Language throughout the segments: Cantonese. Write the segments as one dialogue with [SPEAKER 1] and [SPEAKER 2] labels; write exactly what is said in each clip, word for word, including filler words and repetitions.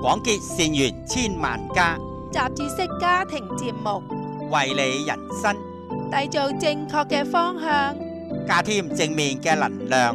[SPEAKER 1] 廣結善緣千萬家，
[SPEAKER 2] 雜誌式家庭節目，
[SPEAKER 1] 為你人生
[SPEAKER 2] 締造正確嘅方向，
[SPEAKER 1] 加添正面嘅能量。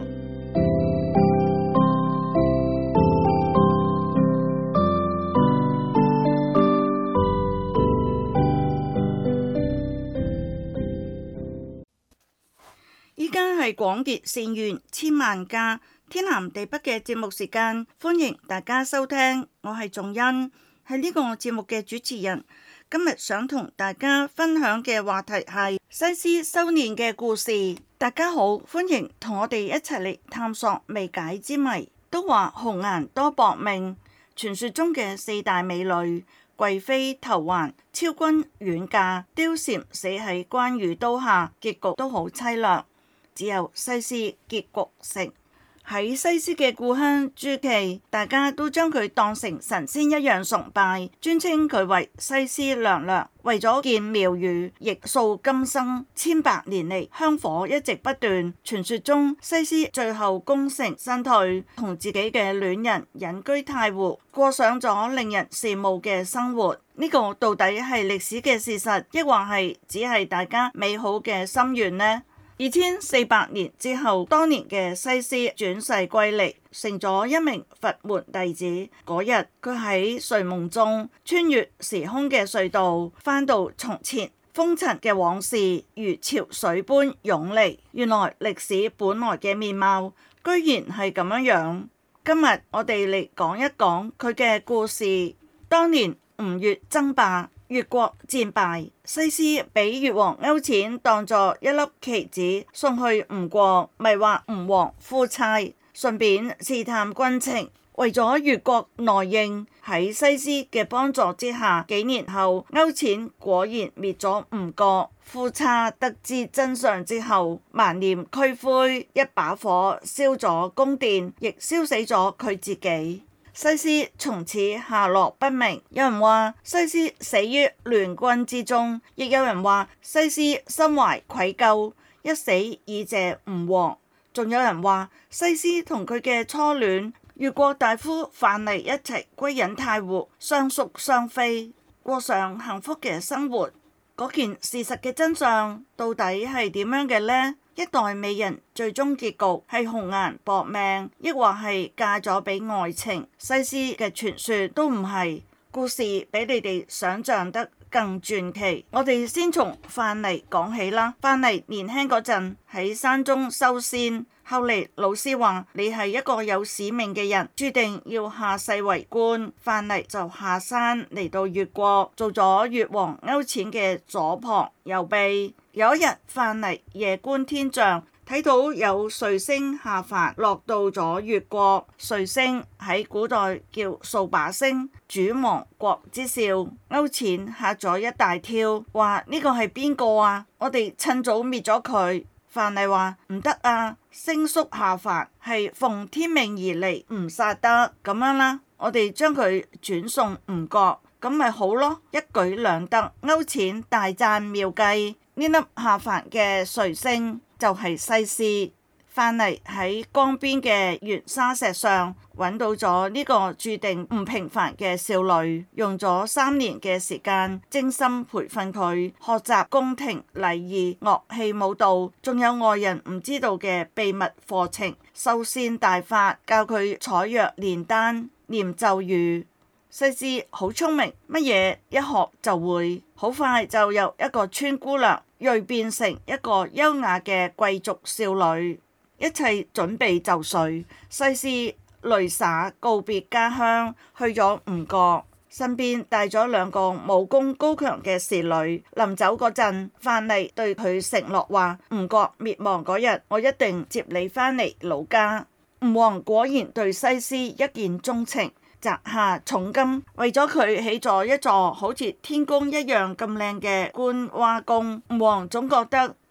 [SPEAKER 3] 依家係廣結善緣千萬家天南地北嘅節目時間，歡迎大家收聽，我係仲恩，係呢個節目嘅主持人。今日想同大家分享嘅話題係西施修煉嘅故事。大家好，歡迎同我哋一齊嚟探索未解之謎。都話紅顏多薄命，傳說中嘅四大美女貴妃投環、昭君遠嫁、貂蟬死喺關羽刀下，結局都好淒涼。只有西施結局成。喺西施嘅故鄉諸暨，大家都將佢當成神仙一樣崇拜，尊稱佢為西施娘娘。為咗建廟宇，亦數今生千百年嚟，香火一直不斷。傳說中西施最後功成身退，同自己嘅戀人隱居太湖，過上咗令人羨慕嘅生活。呢、這個到底係歷史嘅事實，抑或係只係大家美好嘅心願呢？二千四百年之後，當年嘅西施轉世歸嚟，成咗一名佛門弟子。嗰日佢喺睡夢中穿越時空嘅隧道，返到從前，風塵嘅往事如潮水般湧嚟。原來歷史本來嘅面貌居然係咁樣樣。今日我哋嚟講一講佢嘅故事。當年吳越爭霸，越國戰敗，西施俾越王勾踐當作一粒棋子送去吳國，迷惑吳王夫差，順便試探軍情。為咗越國內應，喺西施嘅幫助之下，幾年後勾踐果然滅咗吳國。夫差得知真相之後，萬念俱灰，一把火燒咗宮殿，亦燒死咗佢自己。西施從此下落不明，有人話西施死於亂軍之中，亦有人話西施心懷愧疚，一死以謝吳王。仲有人話西施同佢嘅初戀越國大夫范蠡一齊歸隱太湖，相宿相飛，過上幸福嘅生活。嗰件事實嘅真相到底係點樣嘅呢？一代美人最終結局係紅顏薄命，抑或係嫁咗俾愛情？西施嘅傳說都唔係，故事比你哋想象得更傳奇。我哋先從范蠡講起啦。范蠡年輕嗰陣喺山中修仙，後嚟老師話你係一個有使命嘅人，注定要下世為官。范蠡就下山嚟到越國，做咗越王勾踐嘅左膀右臂。有一日，范蠡夜觀天象，睇到有彗星下凡落到咗越國。彗星喺古代叫掃把星，主亡國之兆。勾踐嚇咗一大跳，話呢個係邊個啊？我哋趁早滅咗佢。范蠡話唔得啊，星宿下凡係奉天命而嚟，唔殺得。咁樣啦，我哋將佢轉送吳國，咁咪好咯，一舉兩得。勾踐大讚妙計。呢粒下凡嘅彗星就係西施。范蠡喺江邊嘅圓沙石上揾到咗呢個注定唔平凡嘅少女，用咗三年嘅時間精心培訓佢，學習宮廷禮儀、樂器舞蹈，仲有外人唔知道嘅秘密課程，修仙大法，教佢採藥煉丹、念咒語。西施好聰明，乜嘢一學就會，好快就由一個村姑娘蛻變成一個優雅嘅貴族少女。一切準備就緒，西施淚灑告別家鄉，去咗吳國，身邊帶咗兩個武功高強嘅侍女。臨走嗰陣，范蠡對佢承諾話：吳國滅亡嗰日，我一定接你返嚟老家。吳王果然對西施一見鍾情，摘下重金，為咗佢起咗一座好似天宮一樣咁靚嘅觀蛙宮。吳王總覺得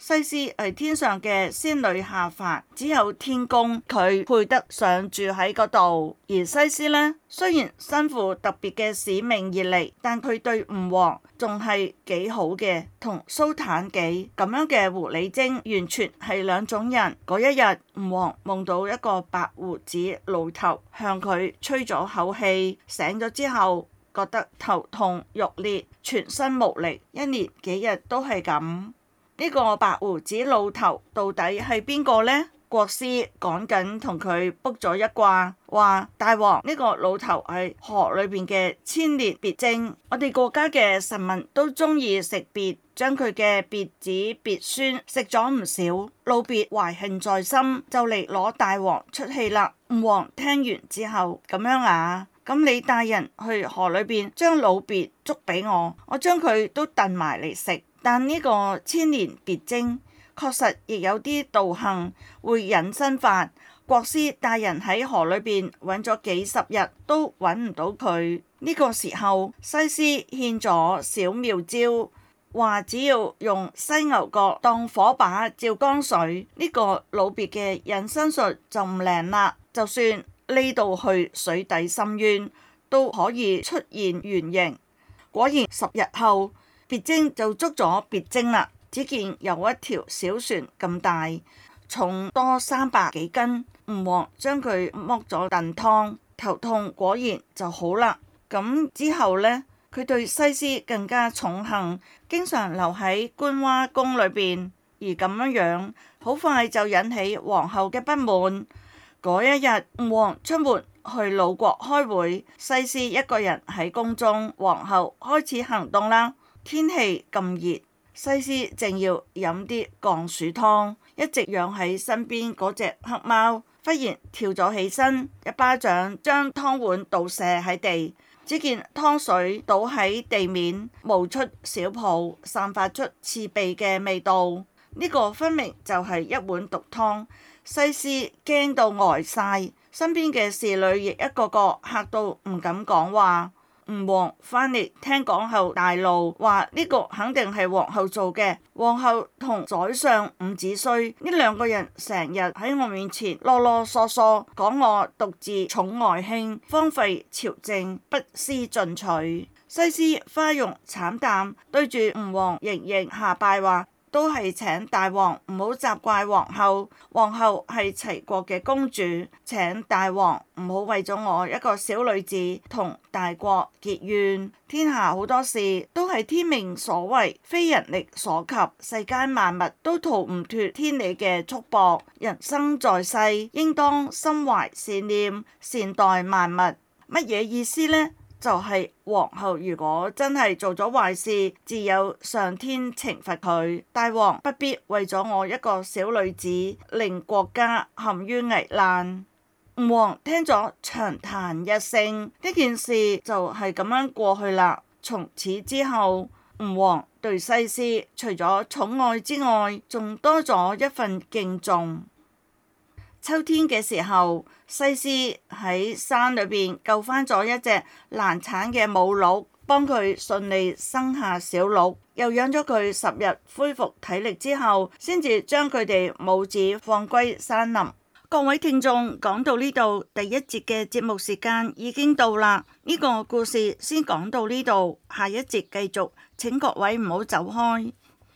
[SPEAKER 3] 西施係天上嘅仙女下凡，只有天宮佢配得上住喺嗰度。而西施呢，雖然身負特別嘅使命而嚟，但佢對吳王仲係幾好嘅，同蘇妲己咁樣嘅狐狸精完全係兩種人。嗰一日，吳王夢到一個白鬍子老頭向佢吹咗口氣，醒咗之後覺得頭痛欲裂，全身無力，一連幾日都係咁。呢個白鬍子老頭到底係邊個呢？國師趕緊同佢卜咗一卦，話大王，呢個老頭係河裏邊嘅千年鱉精。我哋國家嘅臣民都中意食鱉，將佢嘅鱉子鱉孫食咗唔少，老鱉懷恨在心，就嚟攞大王出氣啦。吳王聽完之後，咁樣啊，咁你帶人去河裏邊將老鱉捉俾我，我將佢都燉埋嚟食。但呢個千年鱉精確實亦有啲道行，會隱身法。國師帶人喺河裏邊揾咗幾十日都揾唔到佢。呢個時候，西施獻咗小妙招，話只要用犀牛角當火把照江水，呢個老鱉嘅隱身術就唔靈啦。就算匿到去水底深淵，都可以出現原形。果然十日後，鱉精就捉咗鱉精啦。只見有一條小船咁大，重多三百幾斤。吳王將佢剝咗燉湯，頭痛果然就好啦。咁之後呢，佢對西施更加寵幸，經常留喺觀蛙宮裏邊。而咁樣樣，好快就引起皇后嘅不滿。嗰一日，吳王出門去魯國開會，西施一個人喺宮中，皇后開始行動啦。天氣咁熱，西施正要飲啲降暑湯，一直養喺身邊嗰隻黑貓忽然跳咗起身，一巴掌將湯碗倒瀉喺地，只見湯水倒喺地面，冒出小泡，散發出刺鼻嘅味道。呢、這個分明就係一碗毒湯。西施驚到呆晒，身邊嘅侍女亦一個個嚇到唔敢講話。吳王返嚟聽講後大怒，話呢個肯定係皇后做嘅。皇后同宰相伍子胥呢兩個人成日喺我面前囉囉嗦嗦，講我獨自寵外卿，荒廢朝政，不思進取。西施花容慘淡，對住吳王盈盈下拜話，都係請大王唔好責怪皇后，皇后係齊國嘅公主，請大王唔好為咗我一個小女子同大國結怨。天下好多事都係天命所為，非人力所及，世間萬物都逃唔脫天理嘅束縛。人生在世，應當心懷善念，善待萬物。乜嘢意思呢？就係皇后如果真係做咗壞事，自有上天懲罰佢。大王不必為咗我一個小女子，令國家陷於危難。吳王聽咗長嘆一聲，呢件事就係咁樣過去啦。從此之後，吳王對西施除咗寵愛之外，仲多咗一份敬重。秋天嘅時候，西施喺山裏邊救返咗一隻難產嘅母鹿，幫佢順利生下小鹿，又養咗佢十日，恢復體力之後，先至將佢哋母子放歸山林。各位聽眾，講到呢度，第一節嘅節目時間已經到啦，呢個故事先講到呢度，下一節繼續，請各位唔好走開。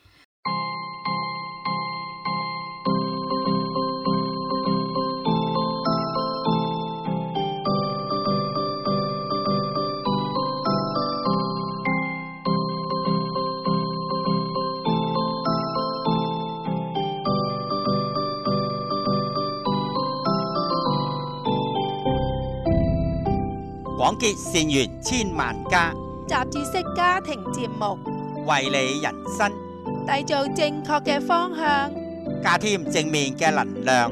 [SPEAKER 1] 廣結善緣千萬家，
[SPEAKER 2] 雜誌式家庭節目，
[SPEAKER 1] 為你人生
[SPEAKER 2] 締造正確嘅方向，
[SPEAKER 1] 加添正面嘅能量。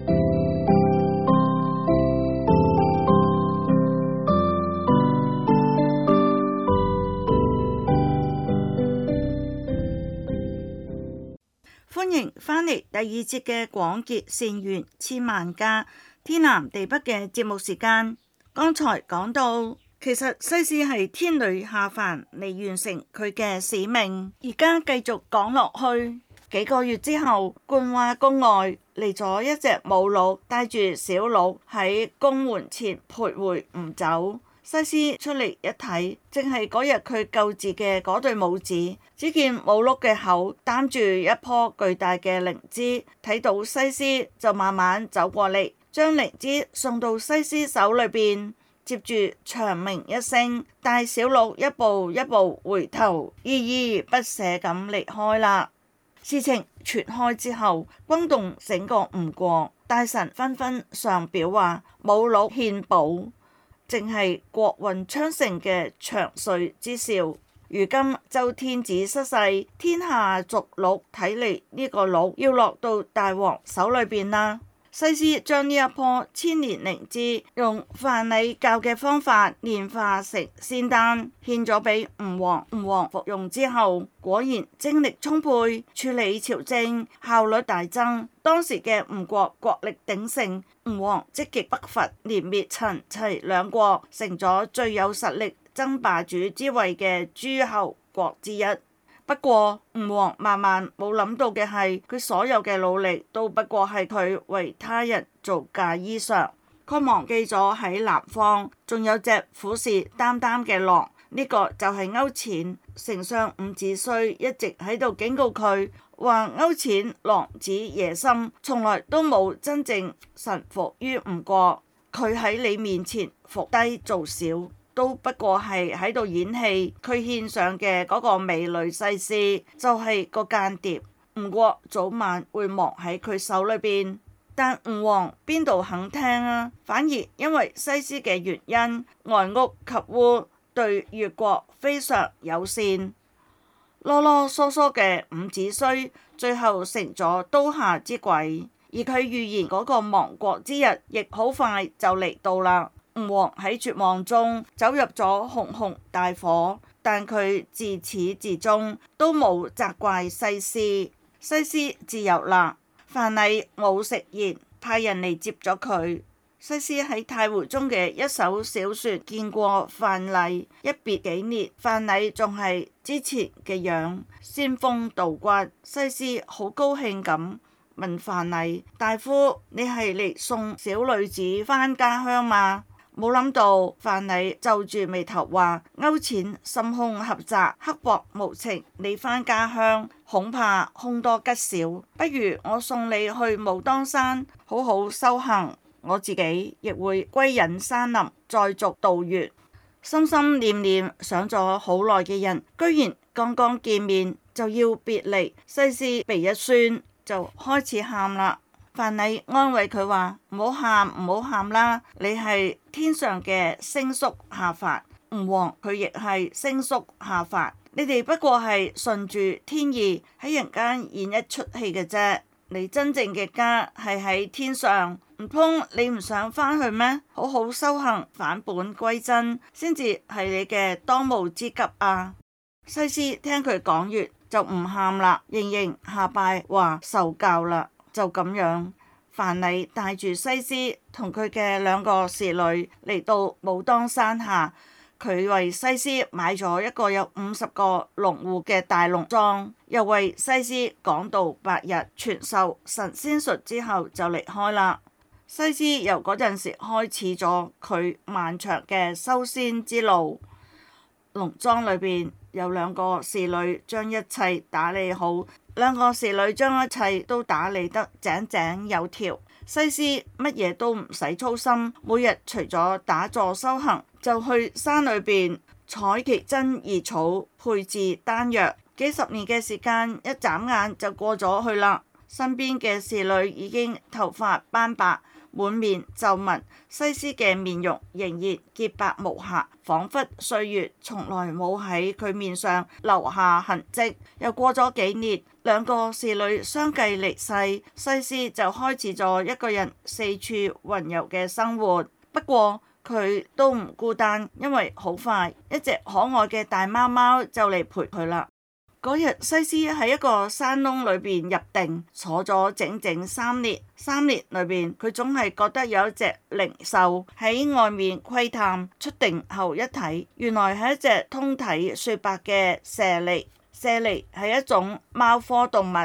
[SPEAKER 3] 歡迎返嚟第二節嘅廣結善緣千萬家，天南地北嘅節目時間。剛才講到，其實西施係天女下凡嚟完成佢嘅使命。而家繼續講落去， 幾個月之後，冠華宮外嚟咗一隻母鹿，帶住小鹿喺宮門前徘徊唔走。西施出嚟一睇，正係嗰日佢救治嘅嗰對母子。只見母鹿嘅口擔住一棵巨大嘅靈芝，睇到西施就慢慢走過嚟，將靈芝送到西施手裏邊，接住長鳴一聲，帶小鹿一步一步回頭，依依不捨咁離開啦。事情傳開之後，轟動整個吳國，大臣紛紛上表話母鹿獻寶，正係國運昌盛嘅祥瑞之兆。如今周天子失勢，天下逐鹿，睇嚟呢個鹿要落到大王手裏邊啦。西施將呢一棵千年靈芝用范蠡教嘅方法煉化成仙丹，獻咗俾吳王。吳王服用之後，果然精力充沛，處理朝政效率大增。當時嘅吳國國力鼎盛，吳王積極北伐，連滅陳齊兩國，成咗最有實力爭霸主之位嘅諸侯國之一。不過吳王萬萬冇諗到嘅係，佢所有嘅努力都不過係佢為他人做嫁衣裳。佢忘記咗喺南方仲有隻虎視眈眈嘅狼，呢、這個就係勾踐。丞相伍子胥一直喺度警告佢，話勾踐狼子野心，從來都冇真正臣服於吳國。佢喺你面前伏低做小，都不過係喺度演戲。佢獻上嘅嗰個美女西施就係個間諜，吳國早晚會亡喺佢手裏邊。但吳王邊度肯聽啊？反而因為西施嘅原因，外屋及烏對越國非常友善。囉囉嗦嗦嘅伍子胥最後成咗刀下之鬼，而佢預言嗰個亡國之日亦好快就嚟到啦。吳王喺絕望中走入咗熊熊大火，但佢自始至終都冇責怪西施。西施自由啦。范蠡冇食言，派人嚟接咗佢。西施喺太湖中嘅一艘小船見過范蠡，一別幾年，范蠡仲係之前嘅樣，仙風道骨。西施好高興咁問范蠡：大夫，你係嚟送小女子返家鄉嗎？冇諗到范蠡皺住眉頭話：勾踐心胸狹窄，刻薄無情，你返家鄉恐怕凶多吉少，不如我送你去武當山好好修行，我自己亦會歸隱山林，再續道緣。心心念念想咗好耐嘅人，居然剛剛見面就要別離。西施鼻一酸就開始喊啦。范蠡安慰佢話：唔好喊，唔好喊啦，你係天上嘅星宿下凡，吳王佢亦係星宿下凡，你哋不過係順住天意喺人間演一出戲嘅啫。你真正嘅家係喺天上，唔通你唔想返去咩？好好修行，返本歸真，先至係你嘅當務之急啊！西施聽佢講完就唔喊啦，盈盈下拜話受教啦。就咁樣，范蠡帶住西施同佢嘅兩個侍女嚟到武當山下，佢為西施買咗一個有五十個農戶嘅大農莊，又為西施講道百日，傳授神仙術之後就離開啦。西施由嗰陣時開始咗佢漫長嘅修仙之路。農莊裏邊有兩個侍女將一切打理好。兩個侍女將一切都打理得井井有條，西施乜嘢都唔使操心，每日除咗打坐修行，就去山裏邊採奇珍異草配製丹藥。幾十年嘅時間一眨眼就過咗去啦。身邊嘅侍女已經頭髮斑白，滿面皺紋，西施嘅面容仍然潔白無瑕，仿佛歲月從來冇喺佢面上留下痕跡。又過咗幾年，兩個侍女相繼離世，西施就開始咗一個人四處雲遊嘅生活。不過佢都唔孤單，因為好快一隻可愛嘅大貓貓就嚟陪佢啦。嗰日西施喺一個山窿裏邊入定，坐咗整整三年。三年裏邊，佢總係覺得有一隻靈獸喺外面窺探。出定後一睇，原來係一隻通體雪白嘅猞猁。猞猁係一種貓科動物，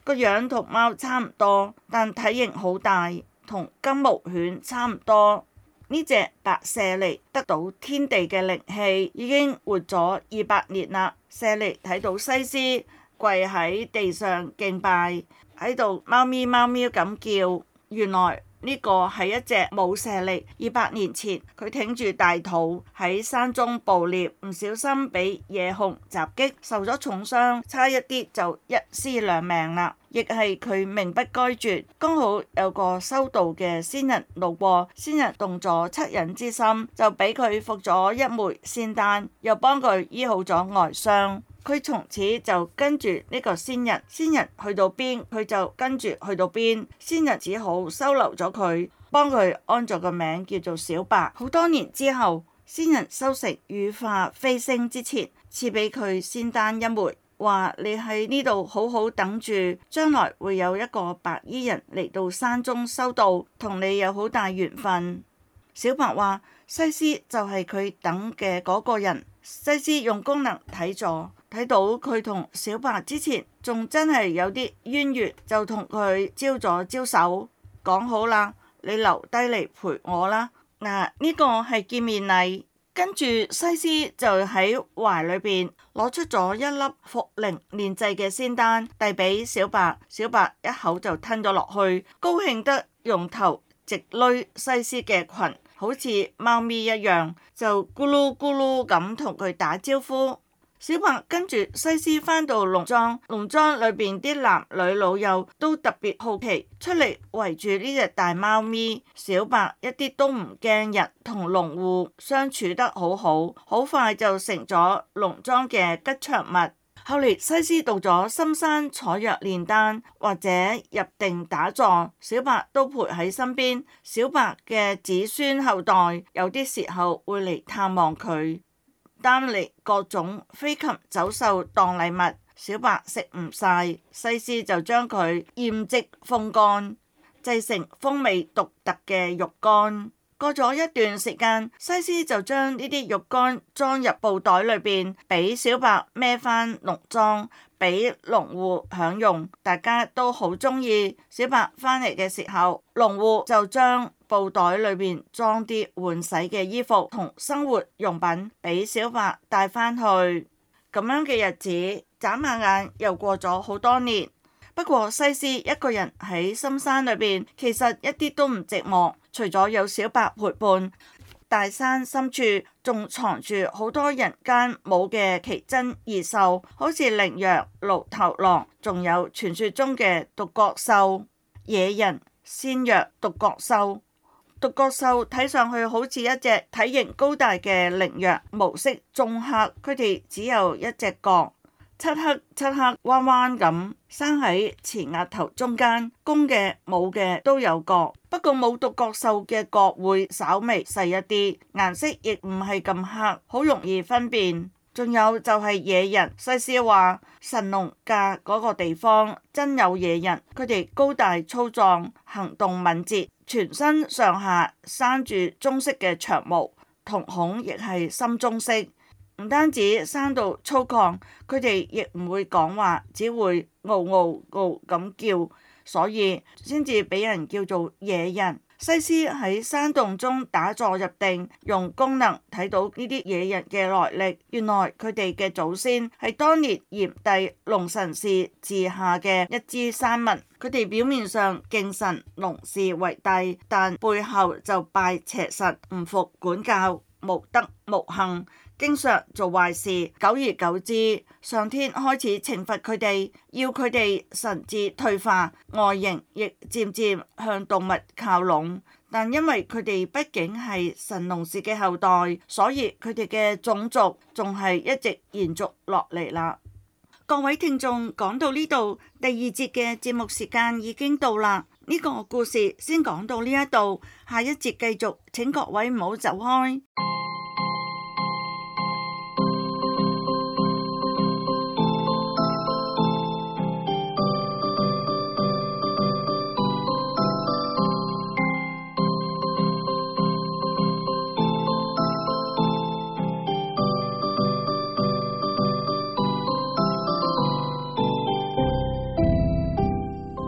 [SPEAKER 3] 個樣同貓差唔多，但體型好大，同金毛犬差唔多。呢隻白舍利得到天地嘅靈氣，已經活咗二百年啦。舍利睇到西施跪喺地上敬拜，喺度貓咪貓咪咁叫。原來呢個係一隻母舍利，二百年前佢挺住大肚喺山中捕獵，唔小心俾野熊襲擊，受咗重傷，差一啲就一屍兩命啦。亦係佢命不該絕，剛好有個修道嘅仙人路過，仙人動咗惻隱之心，就俾佢服咗一枚仙丹，又幫佢醫好咗外傷。佢從此就跟住呢個仙人，仙人去到邊佢就跟住去到邊，仙人只好收留咗佢，幫佢安咗個名叫做小白。好多年之後，仙人收成羽化飛升之前，賜俾佢仙丹一枚，話你喺呢度好好等住，將來會有一個白衣人嚟到山中修道，同你有好大緣分。小白話西施就係佢等嘅嗰個人。西施用功能睇咗，睇到佢同小白之前仲真係有啲淵源，就同佢招咗招手，講好啦，你留低嚟陪我啦。嗱，呢個係見面禮。跟住西施就喺懷裏邊攞出咗一粒茯苓煉製嘅仙丹，遞俾小白。小白一口就吞咗落去，高興得用頭直攏西施嘅裙，好似貓咪一樣，就咕嚕咕嚕咁同佢打招呼。小白跟住西施返到農莊，農莊裏邊啲男女老幼都特別好奇，出嚟圍住呢隻大貓咪。小白一啲都唔驚人，同農戶相處得好好，好快就成咗農莊嘅吉祥物。後嚟西施到咗深山採藥煉丹，或者入定打坐，小白都陪喺身邊。小白嘅子孫後代有啲時候會嚟探望佢，擔嚟各種飛禽走獸當禮物，小白食唔晒，西施就將佢醃製風乾，製成風味獨特嘅肉乾。過咗一段時間，西施就將呢啲肉乾裝入布袋裏邊，俾小白孭返農莊，俾農戶享用，大家都好中意。小白返嚟嘅時候，農戶就將布袋裏邊裝啲換洗嘅衣服同生活用品俾小白帶返去。咁樣嘅日子，眨下眼又過咗好多年。不過西施一個人喺深山裏邊，其實一啲都唔寂寞。除咗有小白陪伴，大山深處仲藏住好多人間冇嘅奇珍異獸，好似羚羊、驢頭狼，仲有傳說中嘅獨角獸、野人、仙藥、獨角獸。獨角獸睇上去好似一隻體型高大嘅羚羊，毛色棕黑，佢哋只有一隻角，漆黑漆黑彎彎咁生喺前額頭中間，公嘅母嘅都有角，不過冇獨角獸嘅角會稍微細一啲，顏色亦唔係咁黑，好容易分辨。仲有就係野人，西施話神農架嗰個地方真有野人，佢哋高大粗壯，行動敏捷，全身上下生住棕色嘅長毛，瞳孔亦係深棕色。唔單止生到粗獷，佢哋亦唔會講話，只會嗷嗷嗷咁叫，所以先至俾人叫做野人。西施喺山洞中打坐入定，用功能睇到呢啲野人嘅來歷。原來佢哋嘅祖先係當年炎帝龍神氏治下嘅一支山民，佢哋表面上敬神龍氏為帝，但背後就拜邪神，唔服管教，無德無行，經常做壞事。久而久之，上天開始懲罰佢哋，要佢哋神智退化，外形亦漸漸向動物靠攏。但因為佢哋畢竟係神農氏嘅後代，所以佢哋嘅種族仲係一直延續落嚟啦。各位聽眾，講到呢度，第二節嘅節目時間已經到啦。呢個故事先講到呢一度，下一節繼續，請各位唔好走開。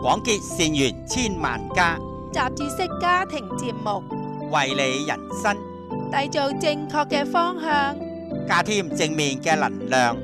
[SPEAKER 1] 廣結善緣千萬家，
[SPEAKER 2] 雜誌式家庭節目，
[SPEAKER 1] 為你人生
[SPEAKER 2] 締造正確嘅方向，
[SPEAKER 1] 加添正面嘅能量。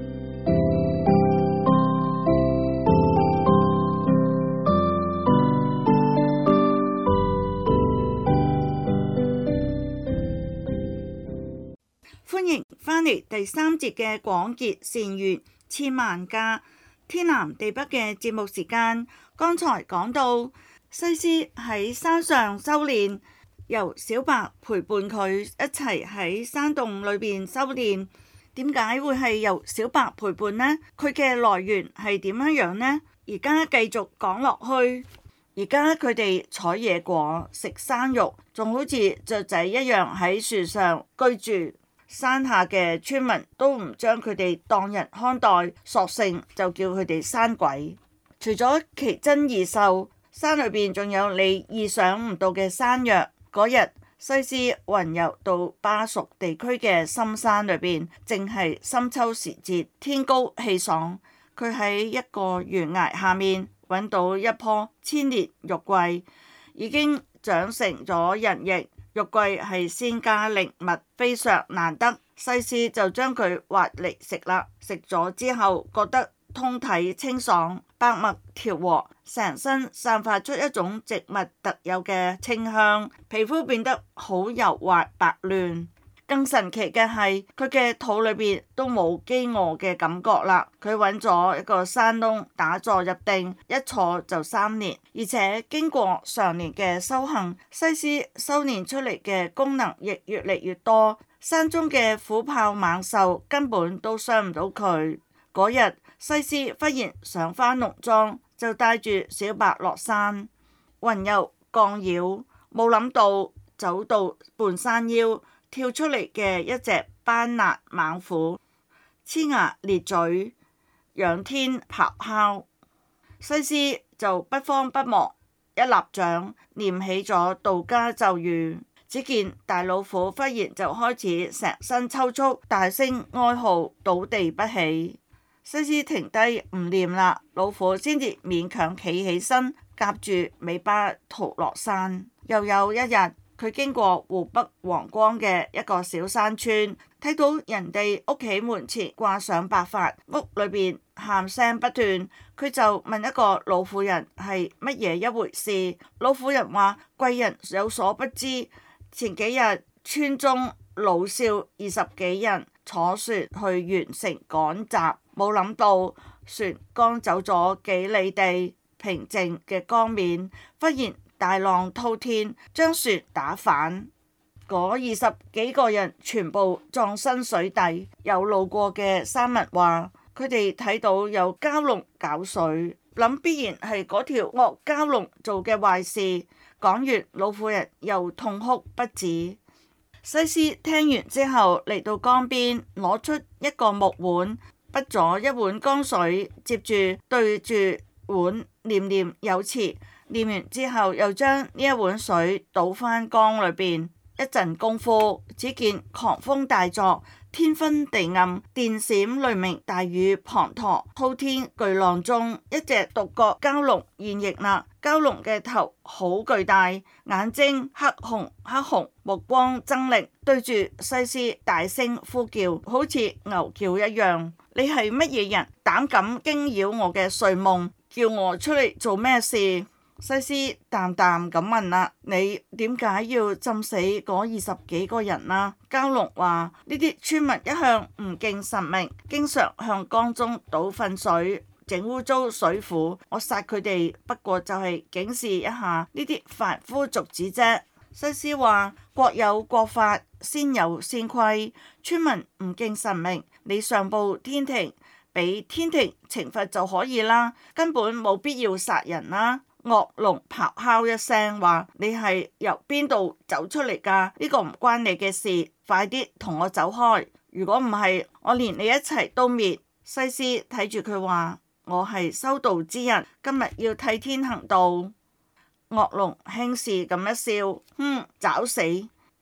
[SPEAKER 3] 歡迎返嚟第三節嘅廣結善緣千萬家，天南地北嘅節目時間。剛才講到西施喺山上修煉，由小白陪伴佢一齊喺山洞裏邊修煉。點解會係由小白陪伴呢？佢嘅來源係點樣樣呢？而家繼續講落去。而家佢哋採野果、食山肉，仲好似雀仔一樣喺樹上居住。山下嘅村民都唔將佢哋當人看待，索性就叫佢哋山鬼。除咗奇珍異獸，山裏邊仲有你意想唔到嘅山藥。嗰日西施雲遊到巴蜀地區嘅深山裏邊，正係深秋時節，天高氣爽。佢喺一個懸崖下面揾到一棵千年玉桂，已經長成咗人形。玉桂係仙家靈物，非常難得。西施就將佢挖嚟食啦。食咗之後覺得通體清爽，百脈調和，成身散發出一種植物特有嘅清香，皮膚變得好柔滑白嫩。更神奇嘅係佢嘅肚裏邊都冇飢餓嘅感覺啦。佢揾咗一個山窿打坐入定，一坐就三年，而且經過常年嘅修行，西施修煉出嚟嘅功能亦越嚟越多。山中嘅虎豹猛獸根本都傷唔到佢。嗰日西施忽然想返農莊，就帶住小白落山，雲遊降妖，冇諗到走到半山腰，跳出嚟嘅一隻斑斕猛虎，呲牙咧嘴，仰天咆哮。西施就不慌不忙，一立掌念起咗道家咒語，只見大老虎忽然就開始成身抽搐，大聲哀號，倒地不起。西施停低唔念啦，老虎先至勉強企起身，夾住尾巴逃落山。又有一日，佢經過湖北黃岡嘅一個小山村，睇到人哋屋企門前掛上白髮，屋裏邊喊聲不斷。佢就問一個老婦人係乜嘢一回事。老婦人話：貴人有所不知，前幾日村中老少二十幾人坐船去縣城趕集，冇諗到船剛走咗幾里地，平靜嘅江面忽然大浪滔天，將船打反。嗰二十幾個人全部葬身水底。有路過嘅山民話，佢哋睇到有蛟龍搞水，諗必然係嗰條惡蛟龍做嘅壞事。講完，老婦人又痛哭不止。西施聽完之後，嚟到江邊，攞出一個木碗，滗咗一碗江水，接住對住碗念念有詞。念完之後，又將呢一碗水倒返江裏邊。一陣功夫，只見狂風大作，天昏地暗，電閃雷鳴，大雨滂沱，滔天巨浪中，一隻獨角蛟龍現形啦。蛟龍嘅頭好巨大，眼睛黑紅黑紅，目光猙獰，對住西施大聲呼叫，好似牛叫一樣。你係乜嘢人？膽敢驚擾我嘅睡夢，叫我出嚟做咩事？西施淡淡咁問啦：你點解要浸死嗰二十幾個人啊？蛟龍話：呢啲村民一向唔敬神明，經常向江中倒糞水，整污糟水庫。我殺佢哋不過就係警示一下呢啲凡夫俗子啫。西施話：國有國法，先有先規，村民唔敬神明，你上報天庭，俾天庭懲罰就可以啦，根本冇必要殺人啦。惡龍咆哮一聲話：你係由邊度走出嚟㗎？呢個唔關你嘅事，快啲同我走開！如果唔係，我連你一齊都滅。西施睇住佢話：我係修道之人，今日要替天行道。惡龍輕視咁一笑：哼，找死！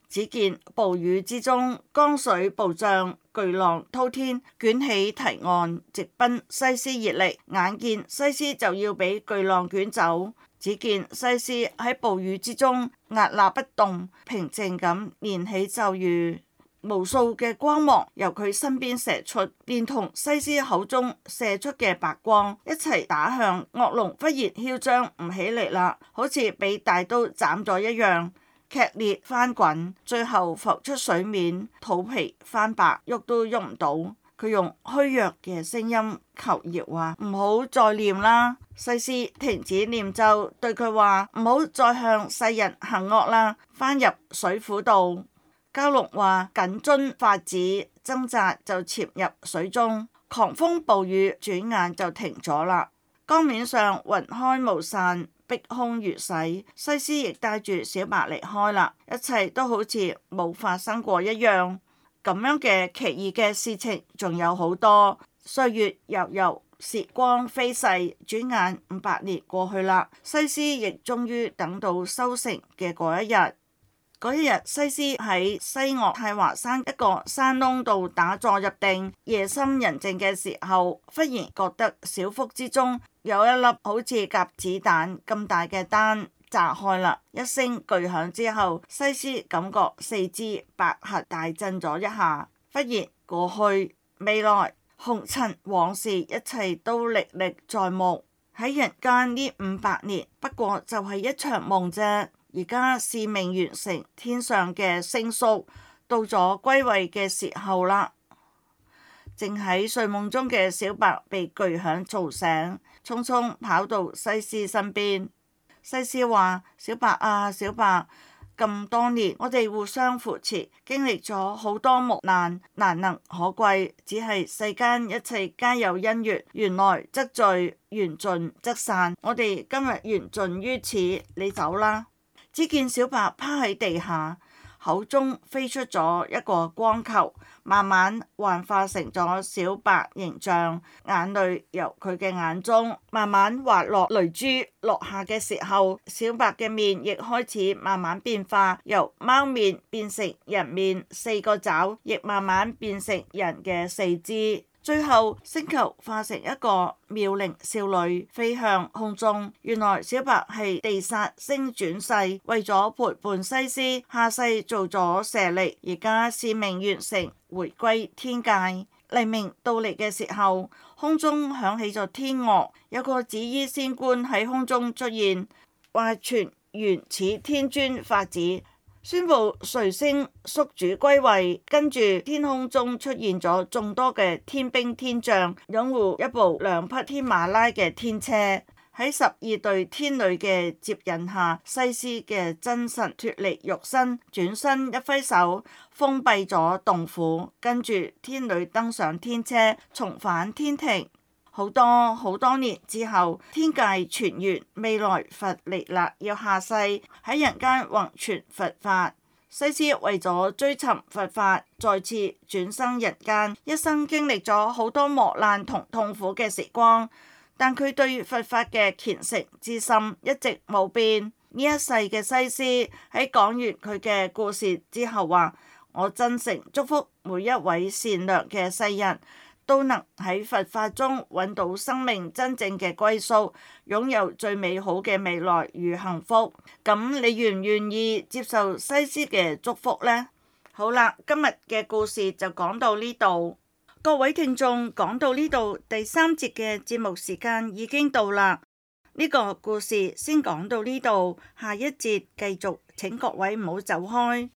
[SPEAKER 3] 只見暴雨之中，江水暴漲，巨浪滔天，捲起堤岸，直奔西斯熱力。眼見西斯就要俾巨浪捲走，只見西斯喺暴雨之中屹立不動，平靜咁念起咒語。無數嘅光芒由佢身邊射出，連同西斯口中射出嘅白光一齊打向惡龍。忽然囂張唔起嚟啦，好似俾大刀斬咗一樣，劇烈翻滾，最後浮出水面，肚皮翻白，喐都喐唔到。佢用虛弱嘅聲音求饒話：唔好再念啦。西斯停止念咒，對佢話：唔好再向世人行惡啦，翻入水府度。蛟龍話：謹遵法旨，掙扎就潛入水中。狂風暴雨轉眼就停咗啦，江面上雲開無散，碧空如洗。西斯亦帶住小白離開啦，一切都好似冇發生過一樣。咁樣嘅奇異嘅事情仲有好多。歲月悠悠，時光飛逝，轉眼五百年過去啦。西斯亦終於等到收成嘅嗰一日。嗰一日，西斯喺西岳太華山一個山窿度打坐入定，夜深人靜嘅時候，忽然覺得小腹之中有一粒好似鴿子蛋咁大嘅丹炸開啦，一聲巨響之後，西斯感覺四肢百骸大震咗一下。忽然過去未來紅塵往事一切都歷歷在目，喺人間呢五百年不過就係一場夢啫。而家使命完成，天上嘅星宿到咗歸位嘅時候啦。正喺睡夢中嘅小白被巨響嘈醒，匆匆跑到西斯身邊。西斯話：小白啊，小白，咁多年我哋互相扶持，經歷咗好多磨難，難能可貴。只係世間一切皆有因緣，緣來則聚，緣盡則散。我哋今日緣盡於此，你走啦。只見小白趴喺地下，口中飛出咗一個光球，慢慢幻化成咗小白形象，眼淚由佢嘅眼中慢慢滑落，淚珠落下嘅時候，小白嘅面亦開始慢慢變化，由貓面變成人面，四個爪亦慢慢變成人嘅四肢。最後星球化成一個妙齡少女飛向空中。原來小白係地煞星轉世，為咗陪伴西斯下世做咗舍利，而家使命完成，回歸天界。黎明到嚟嘅時候，空中響起咗天樂，有個紫衣仙官喺空中出現，話傳原始天尊法旨，宣布垂星宿主歸位。跟住天空中出現咗眾多嘅天兵天將，擁護一部兩匹天馬拉嘅天車。喺十二對天女嘅接引下，西斯嘅真神脫離肉身，轉身一揮手，封閉咗洞府。跟住天女登上天車，重返天庭。好多好多年之後，天界全完，未來佛彌勒要下世喺人間弘傳佛法。西斯為咗追尋佛法，再次轉生人間，一生經歷咗好多磨難同痛苦嘅時光，但佢對佛法嘅虔誠之心一直冇變。呢一世嘅西斯喺講完佢嘅故事之後話：我真誠祝福每一位善良嘅世人都能喺佛法中揾到生命真正嘅歸宿，擁有最美好嘅未來與幸福。咁你願唔願意接受西斯嘅祝福呢？好啦，今日嘅故事就講到呢度。各位聽眾，講到呢度，第三節嘅節目時間已經到啦。呢個故事先講到呢度，下一節繼續，請各位唔好走開。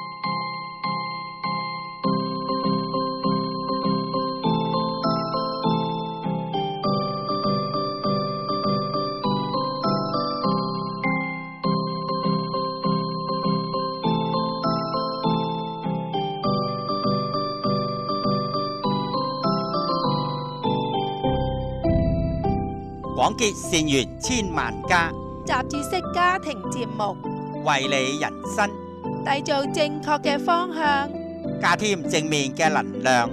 [SPEAKER 1] 廣結善緣千萬家，
[SPEAKER 2] 雜誌式家庭節目，
[SPEAKER 1] 為你人生
[SPEAKER 2] 締造正確嘅方向，
[SPEAKER 1] 加添正面嘅能量。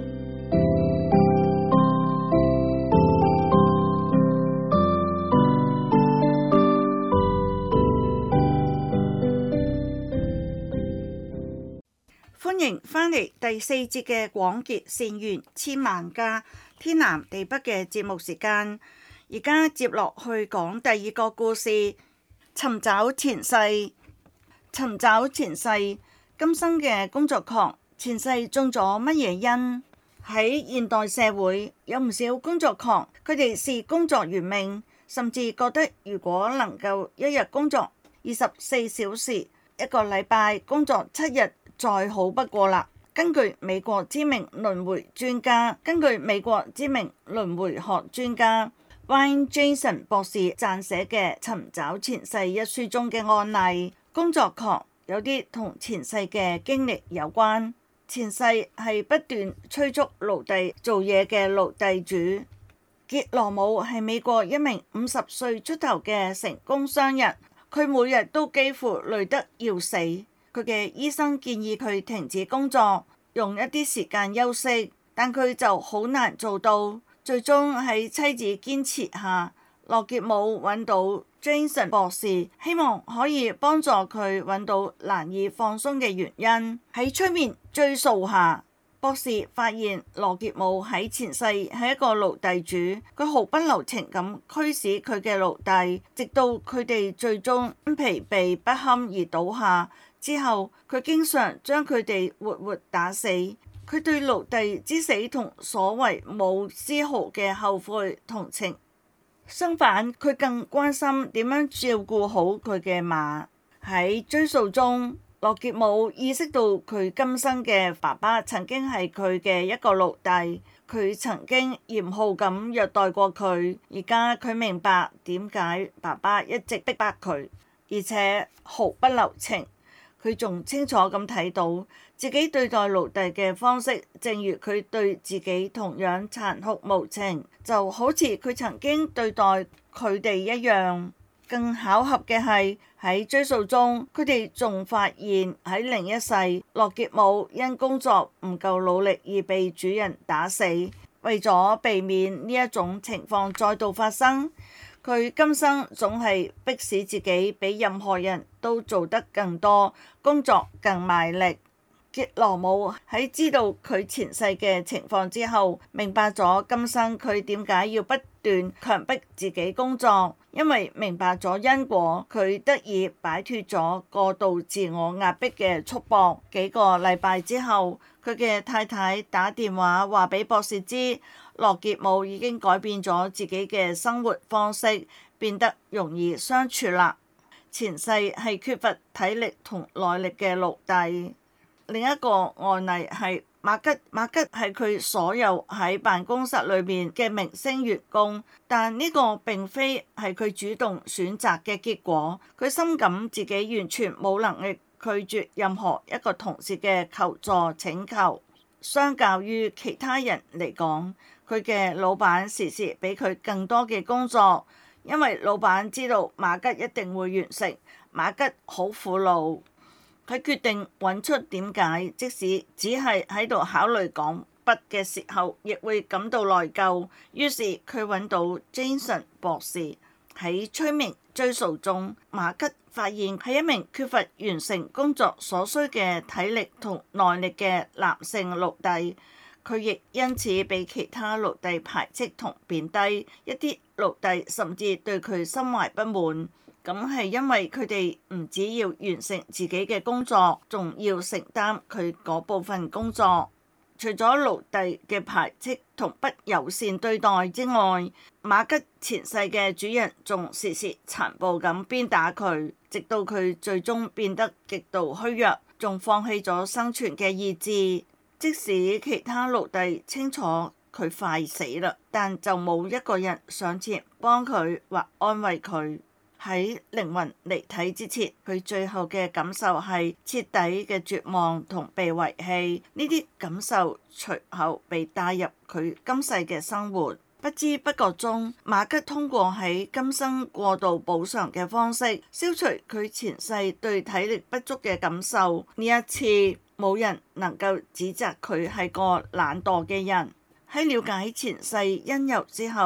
[SPEAKER 3] 歡迎返嚟第四節嘅廣結善緣千萬家天南地北嘅節目時間。而家接落去講第二個故事，尋找前世。尋找前世，今生嘅工作狂，前世種咗乜嘢因？喺現代社會，有唔少工作狂，佢哋視工作如命，甚至覺得如果能夠一日工作二十四小時，一個禮拜工作七日，再好不過啦。根據美國知名輪迴專家，根據美國知名輪迴學專家 Ryan Jason 博士撰寫嘅《尋找前世》一書中嘅案例，工作狂有啲同前世嘅經歷有關。前世係不斷催促奴隸做嘢嘅奴隸主。傑羅姆係美國一名五十歲出頭嘅成功商人，佢每日都幾乎累得要死。佢嘅醫生建議佢停止工作，用一啲時間休息，但佢就好難做到。最終喺妻子堅持下，羅傑姆揾到 Jason 博士，希望可以幫助佢揾到難以放鬆嘅原因。喺催眠追溯下，博士發現羅傑姆喺前世係一個奴隸主，佢毫不留情咁驅使佢嘅奴隸，直到佢哋最終疲憊不堪而倒下。之後，佢經常將佢哋活活打死。佢對奴隸之死同所為冇絲毫嘅後悔同情，相反，佢更關心點樣照顧好佢嘅馬。喺追溯中，羅傑姆意識到佢今生嘅爸爸曾經係佢嘅一個奴隸，佢曾經嚴酷咁虐待過佢。而家佢明白點解爸爸一直逼迫佢，而且毫不留情。佢仲清楚咁睇到自己對待奴隸嘅方式，正如佢對自己同樣殘酷無情，就好似佢曾經對待佢哋一樣。更巧合嘅係喺追溯中，佢哋仲發現喺另一世，羅傑姆因工作唔夠努力而被主人打死。為咗避免呢一種情況再度發生，佢今生總係迫使自己比任何人都做得更多，工作更賣力。傑羅姆喺知道佢前世嘅情況之後，明白咗今生佢點解要不斷強迫自己工作，因為明白咗因果，佢得以擺脫咗過度自我壓迫嘅束縛。幾個禮拜之後，佢嘅太太打電話話俾博士知，羅傑姆已經改變咗自己嘅生活方式，變得容易相處啦。前世係缺乏體力同耐力嘅奴隸。另一個案例係馬吉，馬吉係佢所有喺辦公室裏面嘅明星員工，但呢個並非係佢主動選擇嘅結果。佢深感自己完全冇能力拒絕任何一個同事嘅求助請求。相較於其他人嚟講，佢嘅老闆時時俾佢更多嘅工作，因為老闆知道馬吉一定會完成。馬吉好苦惱。佢決定揾出點解，即使只係喺度考慮講不嘅時候，亦會感到內疚。於是佢揾到 Jason 博士。喺催眠追溯中，馬吉發現係一名缺乏完成工作所需嘅體力同耐力嘅男性奴隸。佢亦因此被其他奴隸排斥同貶低，一啲奴隸甚至對佢心懷不滿。咁係因為佢哋唔只要完成自己嘅工作，仲要承擔佢嗰部分工作。除咗奴隸嘅排斥同不友善對待之外，馬吉前世嘅主人仲時時殘暴咁鞭打佢，直到佢最終變得極度虛弱，仲放棄咗生存嘅意志。即使其他奴隸清楚佢快死啦，但就冇一個人上前幫佢或安慰佢。喺靈魂離體之前，佢最後嘅感受係徹底嘅絕望同被遺棄。呢啲感受隨後被帶入佢今世嘅生活。不知不覺中，馬吉通過喺今生過度補償嘅方式，消除佢前世對體力不足嘅感受。呢一次，冇人能夠指責佢係個懶惰嘅人。喺了解前世因由之後，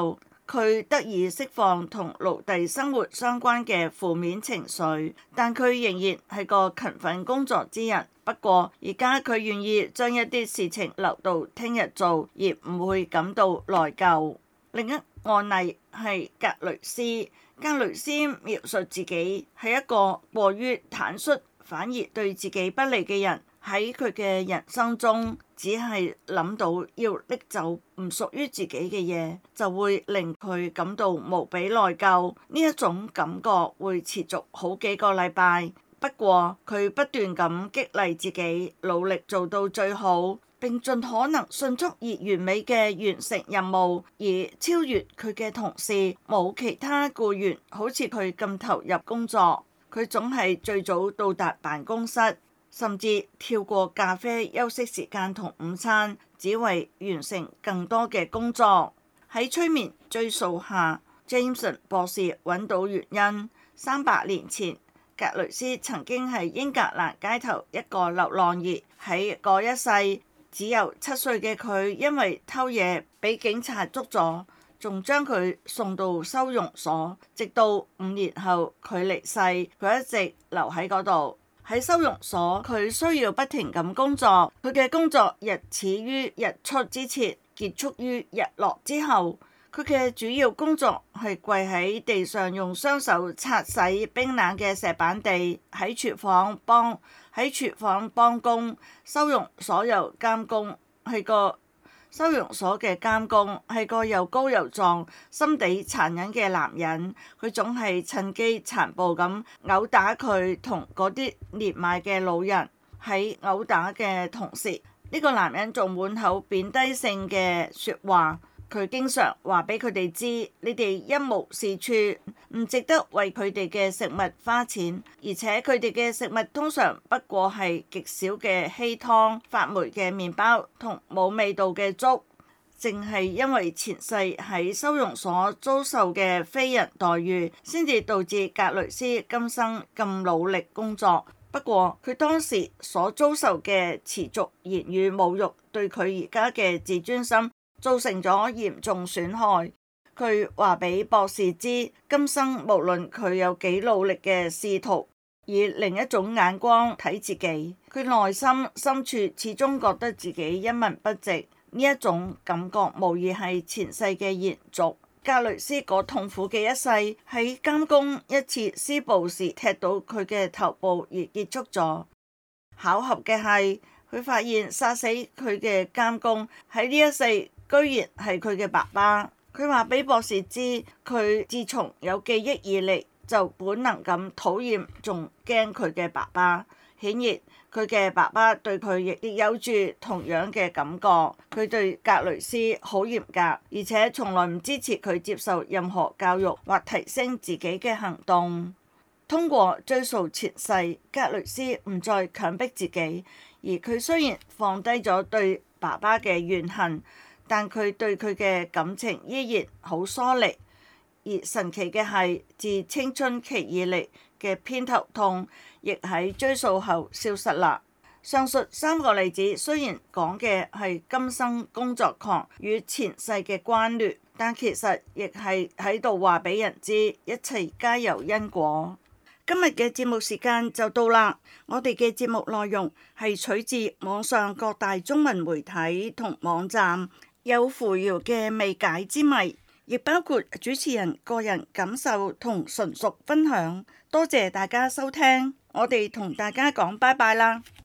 [SPEAKER 3] 佢得以釋放同奴隸生活相關嘅負面情緒，但佢仍然係個勤奮工作之人。不過而家佢願意將一啲事情留到聽日做，而唔會感到內疚。另一案例係格雷斯，格雷斯描述自己係一個過於坦率，反而對自己不利嘅人。喺佢嘅人生中，只係諗到要拎走唔屬於自己嘅嘢，就會令佢感到無比內疚。呢一種感覺會持續好幾個禮拜。不過佢不斷咁激勵自己，努力做到最好，並盡可能迅速而完美嘅完成任務，而超越佢嘅同事。冇其他僱員好似佢咁投入工作。佢總係最早到達辦公室，甚至跳過咖啡休息時間同午餐，只為完成更多嘅工作。喺催眠追溯下， Jameson 博士揾到原因。三百年前，格雷斯曾經係英格蘭街頭一個流浪兒。喺嗰一世，只有七歲嘅佢因為偷嘢俾警察捉咗，仲將佢送到收容所，直到五年後佢離世，佢一直留喺嗰度。喺收容所，佢需要不停咁工作，佢嘅工作日始於日出之前，結束於日落之後。佢嘅主要工作係跪喺地上，用雙手擦洗冰冷嘅石板地，喺廚房幫喺廚房幫工。收容所有監工係個收容所嘅監工係個又高又壯、心地殘忍嘅男人。佢總係趁機殘暴咁毆打佢同嗰啲年邁嘅老人。喺毆打嘅同時，呢個男人仲滿口貶低性嘅説話。佢經常話俾佢哋知，你哋一無是處，唔值得為佢哋嘅食物花錢，而且佢哋嘅食物通常不過係極少嘅稀湯、發霉嘅麵包同冇味道嘅粥。正係因為前世喺收容所遭受嘅非人待遇，先至導致格雷斯今生咁努力工作。不過佢當時所遭受嘅持續言語侮辱，對佢而家嘅自尊心造成咗嚴重損害。佢話俾博士知，今生無論佢有幾努力嘅試圖以另一種眼光睇自己，佢內心深處始終覺得自己一文不值。呢一種感覺無疑係前世嘅延續。格雷斯嗰痛苦嘅一世喺監工一次施暴時踢到佢嘅頭部而結束咗。巧合嘅係，佢發現殺死佢嘅監工喺呢一世居然係佢嘅爸爸。佢話俾博士知，佢自從有記憶以嚟就本能咁討厭仲驚佢嘅爸爸。顯然佢嘅爸爸對佢亦有住同樣嘅感覺。佢對格雷斯好嚴格，而且從來唔支持佢接受任何教育或提升自己嘅行動。通過追溯前世，格雷斯唔再強迫自己，而佢雖然放低咗對爸爸嘅怨恨，但佢對佢嘅感情依然好疏離。而神奇嘅係，自青春期以嚟嘅偏頭痛，亦喺追溯後消失啦。上述三個例子雖然講嘅係今生工作狂與前世嘅關聯，但其實亦係喺度話俾人知，一切皆有因果。今日嘅節目時間就到啦。我哋嘅節目內容係取自網上各大中文媒體同網站，有扶搖嘅未解之謎，亦包括主持人個人感受同純屬分享。多謝大家收聽，我哋同大家講拜拜啦。